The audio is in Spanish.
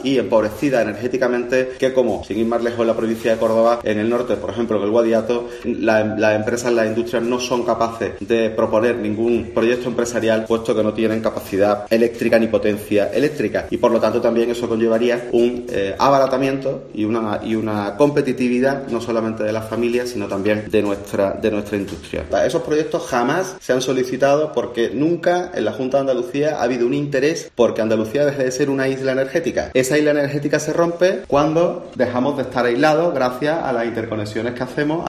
y empobrecida energéticamente que, como sin ir más lejos en la provincia de Córdoba, en el norte, por ejemplo, en el Guadiato, las empresas, las industrias no son capaces de proponer ningún proyecto empresarial, puesto que no tienen capacidad eléctrica ni potencia eléctrica, y por lo tanto también eso conllevaría un abaratamiento y una competitividad no solamente de las familias, sino también de nuestra industria. Esos proyectos jamás se han solicitado porque nunca en la Junta de Andalucía ha habido un interés porque Andalucía deje de ser una isla energética. Esa isla energética se rompe cuando dejamos de estar aislados gracias a las interconexiones que hacemos